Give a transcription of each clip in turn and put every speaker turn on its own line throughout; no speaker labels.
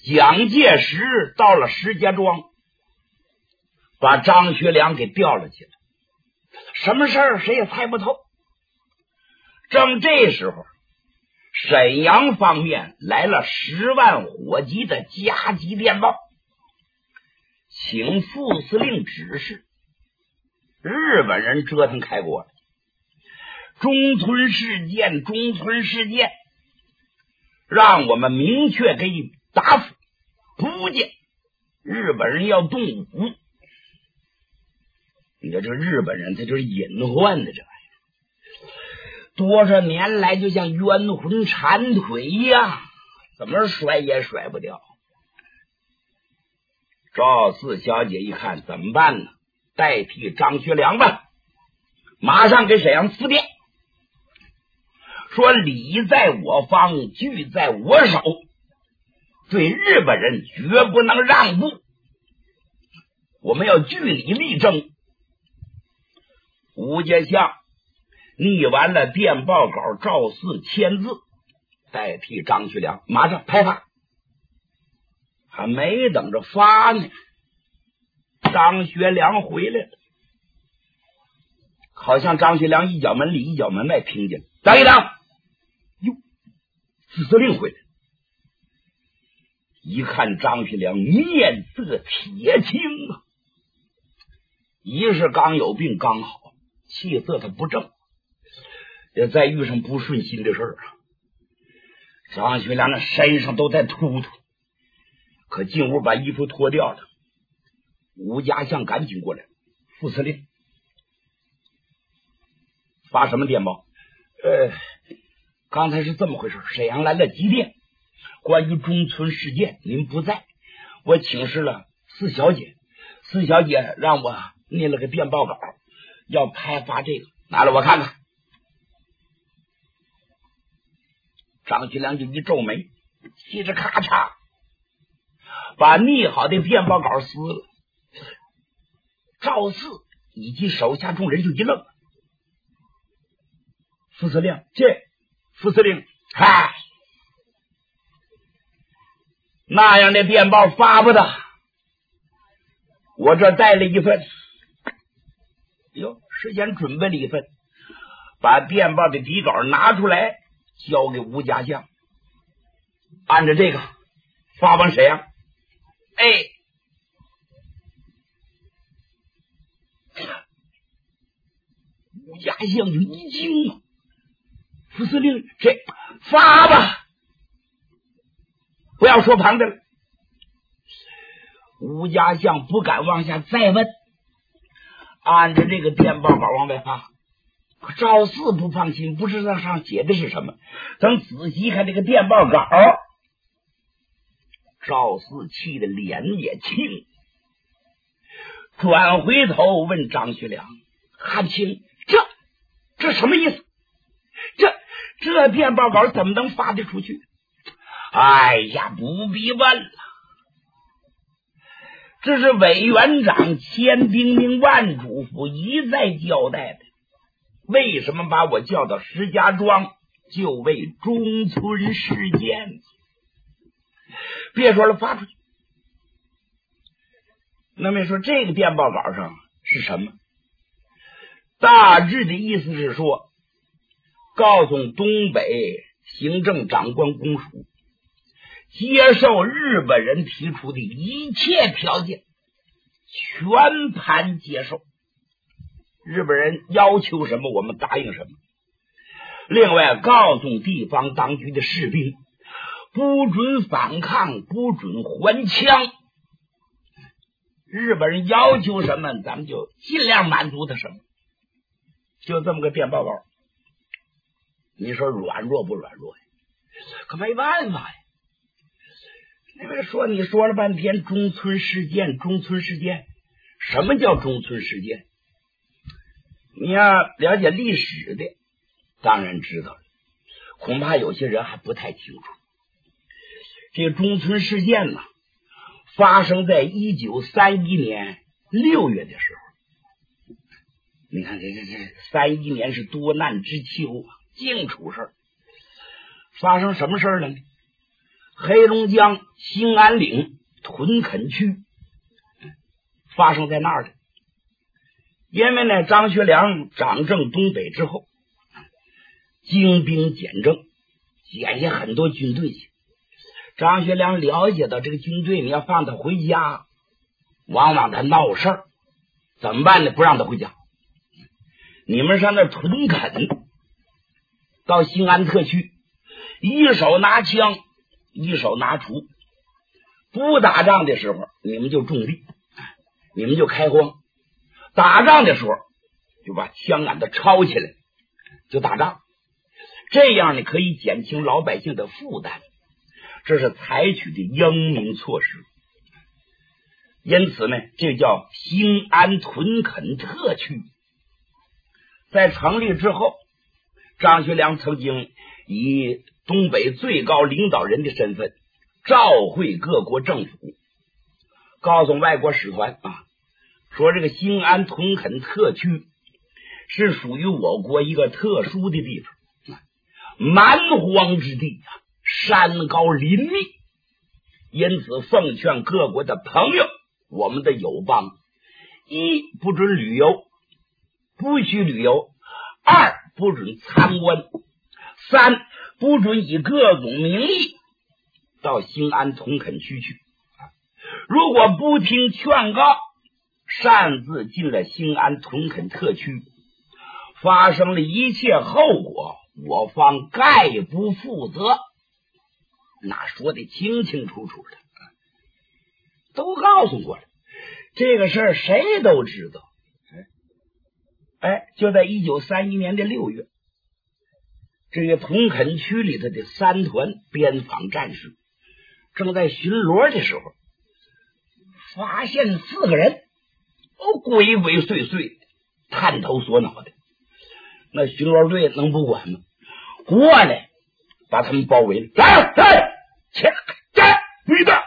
蒋介石到了石家庄，把张学良给调了起来。什么事儿谁也猜不透。正这时候，沈阳方面来了10万火急的加急电报，请副司令指示。日本人折腾开国了，中村事件，让我们明确给予答复，不见日本人要动武。你看这日本人他就是隐患的这玩意儿，多少年来就像冤魂缠腿一样，怎么甩也甩不掉。赵四小姐一看怎么办呢？代替张学良吧，马上给沈阳复电，说理在我方，据在我手，对日本人绝不能让步，我们要据理力争。吴家相拟完了电报稿，赵四签字，代替张学良马上拍发。还没等着发呢，张学良回来了，好像张学良一脚门里一脚门外听见。等一等，哟，副司令回来了。一看张学良面色铁青啊，一是刚有病刚好，气色他不正，也再遇上不顺心的事儿啊。张学良那身上都在突突，可进屋把衣服脱掉了。吴家相赶紧过来，副司令发什么电报？刚才是这么回事，沈阳来了急电，关于中村事件您不在，我请示了四小姐让我拟了个电报稿，要拍发这个，拿来我看看。张学良就一皱眉，气着咔嚓把拟好的电报稿撕了。赵四以及手下众人就一愣。副司令，副司令，嗨，那样的电报发不得，我这带了一份，事先准备了一份，把电报的底稿拿出来交给吴家相，按照这个发往沈阳。吴家相就一惊啊，副司令，这发吧，不要说旁的了。吴家相不敢往下再问，按着这个电报稿往外发。赵四不放心，不知道上写的是什么，等仔细看这个电报稿，赵四气得脸也青，转回头问张学良：汉卿，这什么意思？这电报稿怎么能发得出去？哎呀，不必问了，这是委员长千叮咛万嘱咐，一再交代的。为什么把我叫到石家庄？就为中村事件。别说了，发出去。那么说这个电报稿上是什么？大致的意思是说，告诉东北行政长官公署，接受日本人提出的一切条件，全盘接受。日本人要求什么，我们答应什么。另外，告诉地方当局的士兵，不准反抗，不准还枪。日本人要求什么，咱们就尽量满足他什么。就这么个电报稿，你说软弱不软弱呀？可没办法呀。那边说你说了半天中村事件，什么叫中村事件？你要了解历史的当然知道了，恐怕有些人还不太清楚。这个中村事件呢，发生在1931年6月的时候。你看这31年是多难之秋啊，净出事儿。发生什么事儿了呢？ 黑龙江兴安岭屯垦区发生在那儿的。因为呢，张学良掌政东北之后，精兵简政，捡下很多军队去。张学良了解到这个军队，你要放他回家，往往他闹事儿，怎么办呢？不让他回家，你们上那屯垦，到兴安特区，一手拿枪，一手拿锄，不打仗的时候，你们就种地，你们就开荒；打仗的时候，就把枪杆子抄起来，就打仗。这样呢，可以减轻老百姓的负担，这是采取的英明措施。因此呢，这叫兴安屯垦特区。在成立之后，张学良曾经以东北最高领导人的身份召会各国政府，告诉外国使团说这个兴安屯垦特区是属于我国一个特殊的地方，蛮荒之地，山高林密，因此奉劝各国的朋友，我们的友邦，一不准旅游，不许旅游；二不准参观；三不准以各种名义到兴安屯垦区去。如果不听劝告，擅自进了兴安屯垦特区，发生了一切后果，我方概不负责。那说的清清楚楚的，都告诉过了。这个事儿谁都知道。就在1931年的6月，这个屯垦区里头的3团边防战士正在巡逻的时候，发现4个人鬼鬼祟祟，探头缩脑的。那巡逻队能不管吗？过来把他们包围了，来女的，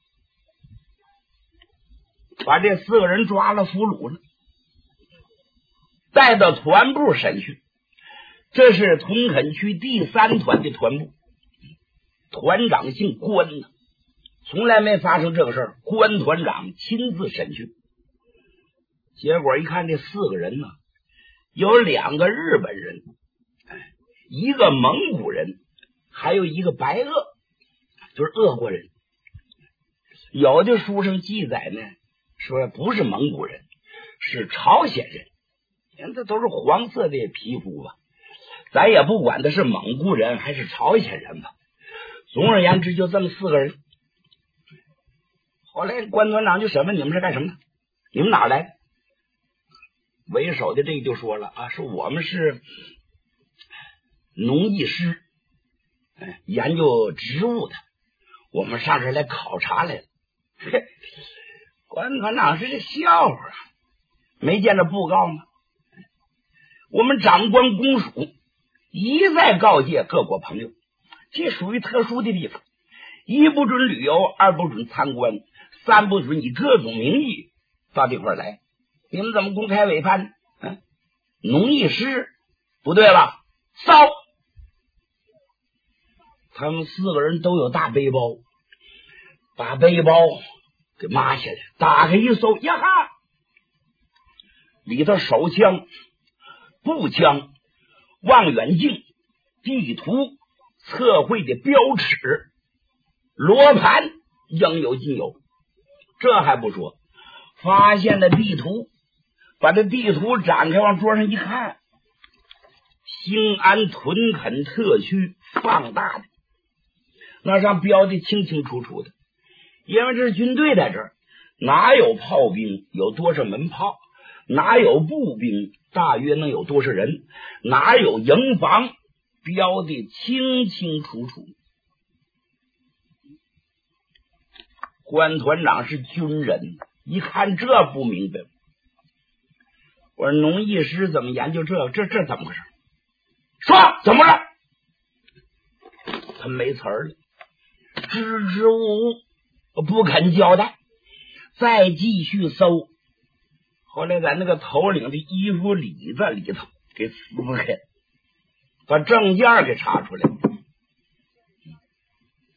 把这4个人抓了，俘虏了，带到团部审讯。这是屯垦区第3团的团部，团长姓关呢，从来没发生这个事儿，关团长亲自审讯。结果一看，这4个人呢，有2个日本人，一个蒙古人，还有一个白俄，就是俄国人。有的书上记载呢，说不是蒙古人，是朝鲜人，人这都是黄色的皮肤吧，咱也不管他是蒙古人还是朝鲜人吧。总而言之，就这么4个人。后来关团长就审问你们是干什么的，你们哪来的？为首的这个就说了说我们是农艺师，研究植物的，我们上这来考察来了。关团长是个笑话，没见着布告吗？我们长官公署一再告诫各国朋友，这属于特殊的地方，一不准旅游，二不准参观，三不准以各种名义到这块来。你们怎么公开违反？农艺师不对了，骚！他们4个人都有大背包，把背包给抹下来，打开一搜，呀哈，里头手枪、步枪、望远镜、地图、测绘的标尺、罗盘，应有尽有。这还不说，发现了地图，把这地图展开往桌上一看，兴安屯垦特区放大的，那上标的清清楚楚的。因为这是军队在这儿，哪有炮兵，有多少门炮，哪有步兵，大约能有多少人，哪有营房，标的清清楚楚。关团长是军人，一看这不明白，我说农艺师怎么研究这怎么回事？说怎么了？他没词儿了，支支吾吾，不肯交代，再继续搜。后来在那个头领的衣服里子里头给撕开，把证件给查出来。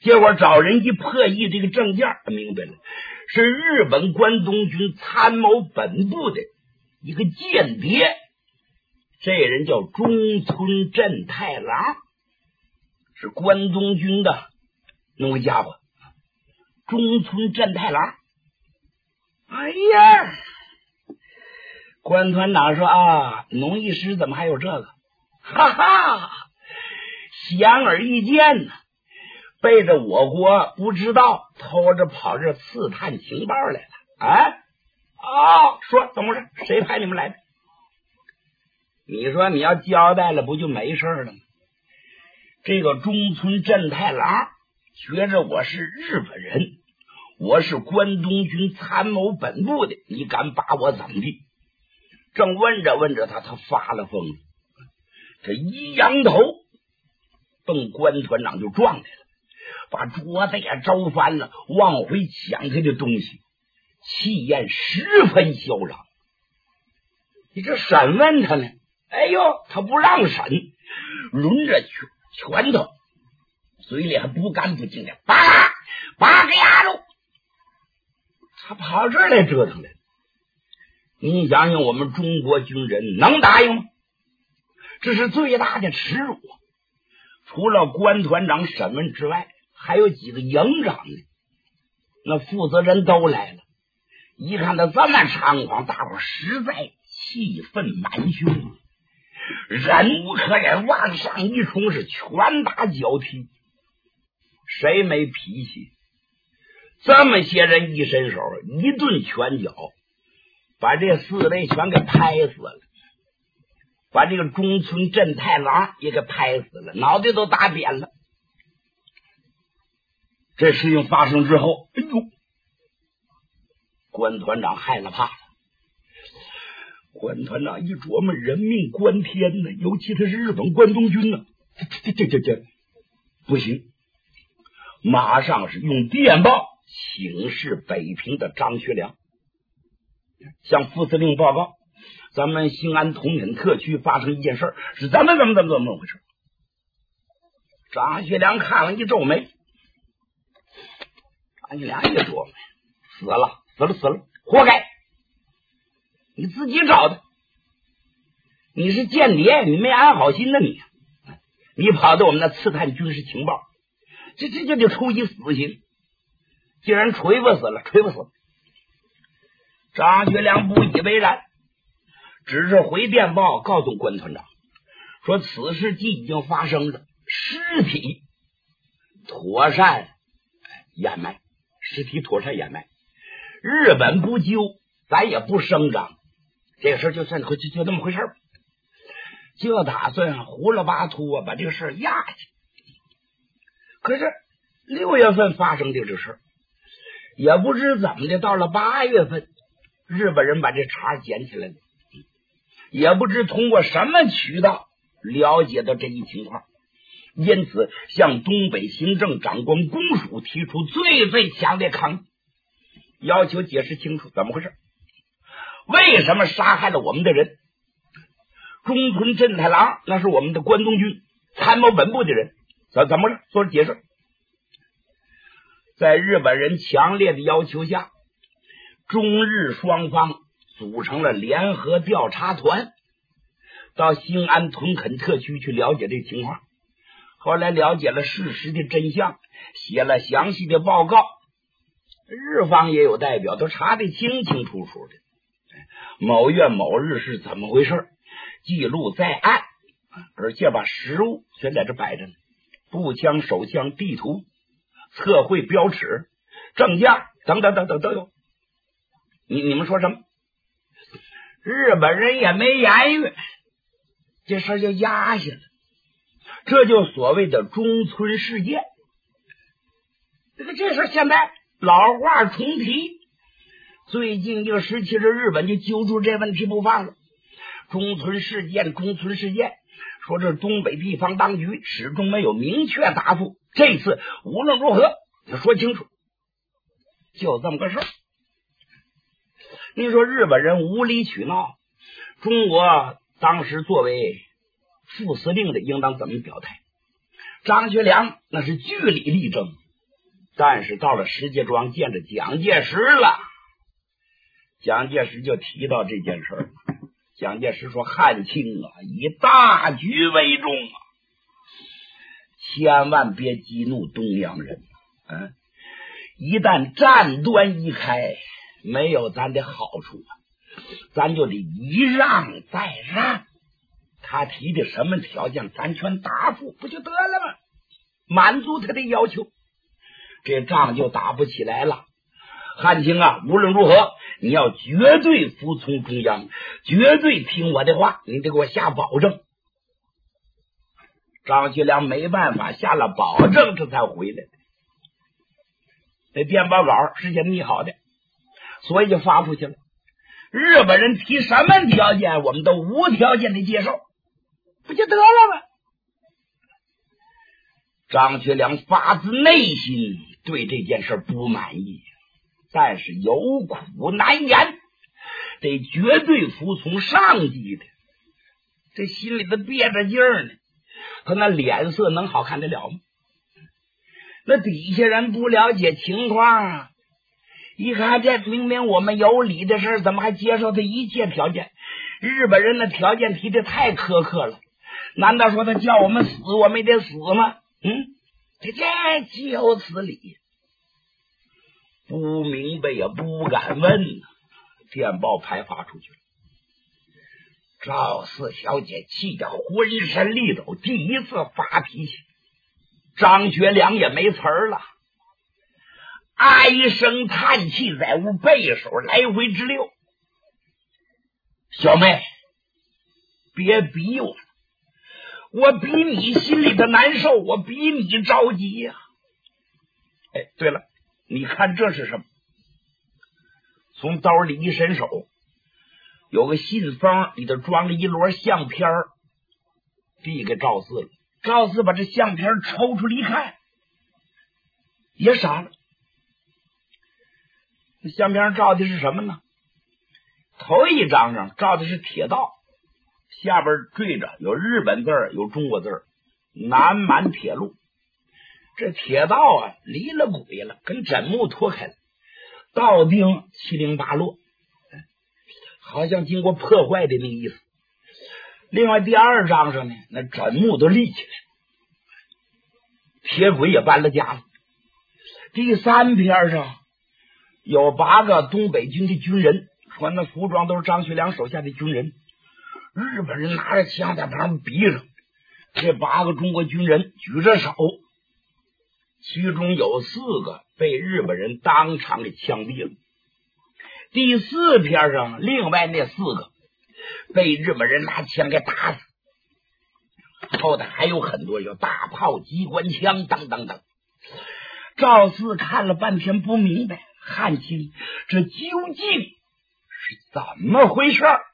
结果找人一破译这个证件，明白了，是日本关东军参谋本部的一个间谍，这人叫中村正太郎，是关东军的那么个家伙。中村正太郎，哎呀，关团长说啊，农艺师怎么还有这个？哈哈，显而易见呢，背着我国不知道偷着跑这刺探情报来了啊！说怎么回事？谁派你们来的？你说你要交代了，不就没事了吗？这个中村正太郎觉着我是日本人，我是关东军参谋本部的，你敢把我怎么地？正问着他发了疯了，这一扬头奔关团长就撞来了，把桌子也招翻了，往回抢他的东西，气焰十分嚣张。你这审问他呢？哎呦，他不让审，抡着拳头，嘴里还不干不净的八个丫头，他跑这儿来折腾来。你想想，我们中国军人能答应吗？这是最大的耻辱啊！除了关团长审问之外，还有几个营长呢，那负责人都来了。一看他这么猖狂，大伙实在气愤满胸，忍无可忍，往上一冲，是拳打脚踢。谁没脾气？这么些人一伸手，一顿拳脚，把这四类全给拍死了，把这个中村正太郎也给拍死了，脑袋都打扁了。这事情发生之后，哎呦，关团长害了怕了。关团长一琢磨，人命关天呢，尤其他是日本关东军呢，这不行，马上是用电报请示北平的张学良，向副司令报告，咱们兴安同垦特区发生一件事，是怎么回事。张学良看了一皱眉，张学良一琢磨，死了，活该，你自己找的，你是间谍，你没安好心呢，你跑到我们那刺探军事情报，这就处以死刑，竟然锤不死了。张学良不以为然，只是回电报告诉关团长说，此事既已经发生了，尸体妥善掩埋，日本不救，咱也不声张，这个事就算就那么回事，就打算胡了巴秃把这个事压下去。可是6月份发生的这事，也不知怎么的，到了8月份，日本人把这茬捡起来了，也不知通过什么渠道了解到这一情况，因此向东北行政长官公署提出最强烈抗议，要求解释清楚怎么回事，为什么杀害了我们的人。中村正太郎那是我们的关东军参谋本部的人，怎么着说解释。在日本人强烈的要求下，中日双方组成了联合调查团，到兴安屯垦特区去了解这个情况。后来了解了事实的真相，写了详细的报告，日方也有代表，都查得清清楚楚的。某月某日是怎么回事，记录在案，而且把实物全在这摆着呢，步枪、手枪、地图、测绘标尺、证件等等都有。你们说什么？日本人也没言语，这事就压下了。这就所谓的中村事件。这事现在老话重提，最近一个时期，日本就揪住这问题不放了。中村事件，说这东北地方当局始终没有明确答复，这次无论如何要说清楚，就这么个事儿。你说日本人无理取闹，中国当时作为副司令的应当怎么表态？张学良那是据理力争， 但是到了石家庄见着蒋介石了，蒋介石就提到这件事儿。蒋介石说：“汉卿啊，以大局为重啊，千万别激怒东洋人。一旦战端一开，没有咱的好处啊，咱就得一让再让。他提的什么条件，咱全答复，不就得了吗？满足他的要求，这仗就打不起来了。汉卿啊，无论如何，你要绝对服从中央，绝对听我的话，你得给我下保证。”张学良没办法，下了保证，这才回来的。那电报稿是先拟好的，所以就发出去了。日本人提什么条件，我们都无条件的接受，不就得了吗？张学良发自内心对这件事不满意，但是有苦难言，得绝对服从上级的，这心里头憋着劲儿呢，他那脸色能好看得了吗？那底下人不了解情况啊，一看这明明我们有理的事，怎么还接受他一切条件？日本人的条件提的太苛刻了，难道说他叫我们死，我们也得死吗？这岂有此理？不明白也不敢问，电报派发出去了。赵四小姐气得浑身力抖，第一次发脾气。张学良也没词儿了，唉声叹气，在屋背手来回直溜。小妹，别逼我了，我比你心里的难受，我比你着急呀。对了，你看这是什么？从兜里一伸手，有个信封，里头装了一摞相片，递给赵四了。赵四把这相片抽出来一看，也傻了。这相片上照的是什么呢？头一张上照的是铁道，下边缀着有日本字有中国字，南满铁路。这铁道啊离了轨了，跟枕木脱开了，道钉七零八落，好像经过破坏的那个意思。另外第二张上呢，那枕木都立起来，铁轨也搬了家了。第三篇上有8个东北军的军人，穿的服装都是张学良手下的军人，日本人拿着枪在旁边比着，这8个中国军人举着手，其中有4个被日本人当场给枪毙了。第四篇上另外那4个被日本人拿枪给打死，后头还有很多，有大炮、机关枪等等等。赵四看了半天不明白，汉卿这究竟是怎么回事？